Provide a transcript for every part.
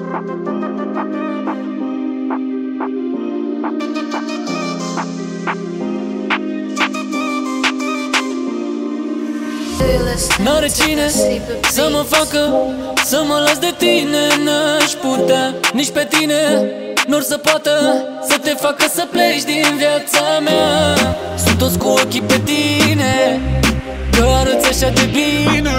N-are cine să mă facă să mă las de tine. N-aș putea nici pe tine, nu-or să poată să te facă să pleci din viața mea. Sunt toți cu ochii pe tine, că arăți așa de bine.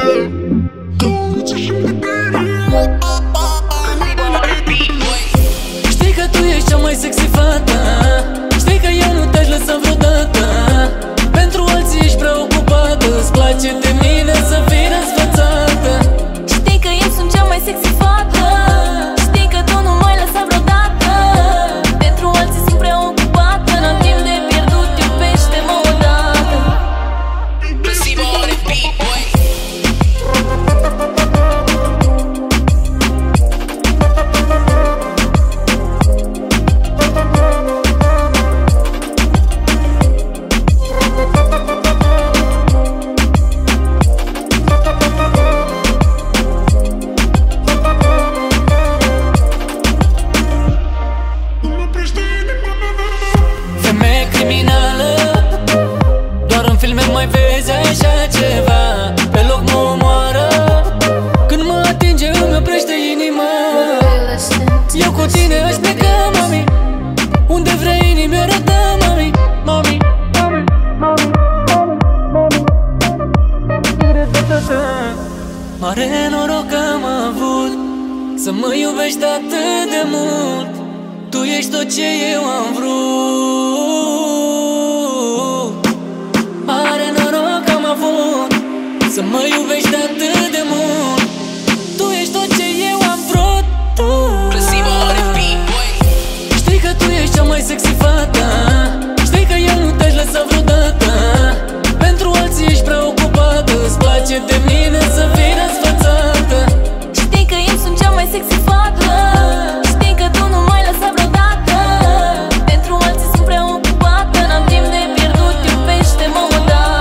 Știi că tu ești cea mai sexy fată, știi că eu nu te-aș lăsa vreodată. Pentru alții ești prea ocupată, îți place de mine să fii răsfățată. Știi că eu sunt cea mai sexy fată, știi că tu nu m-ai lăsat vreodată. Pentru alții sunt prea ocupată, n-am timp de pierdut, iubește-mă odată. Doar în filme mai vezi așa ceva, pe loc mă omoară. Când mă atinge îmi oprește inima. Eu cu tine aș pleca, mami, unde vrei inimi arată, mami. Mami, mami, mami, mami, mami. Mare noroc că am avut să mă iubești atât de mult. Tu ești tot ce eu am vrut. Mare noroc am avut să mă iubești atât de mult. Tu ești tot ce eu am vrut. Știi că tu ești cea mai sexy fată, știi că eu nu te-aș lăsa vreodată. Pentru alții ești prea ocupată, îți place de mine să fii răsfățată. Știi că eu sunt cea mai sexy fată, știi că tu nu m-ai lăsat vreodată. Pentru alții sunt prea ocupată, n-am timp de pierdut, iubește-mă odată.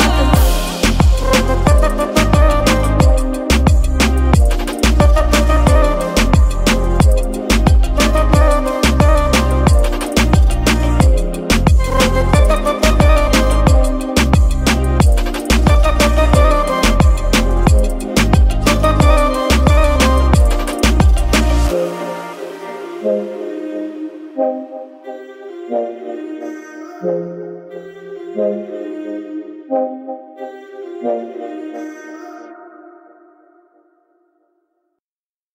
Thank you.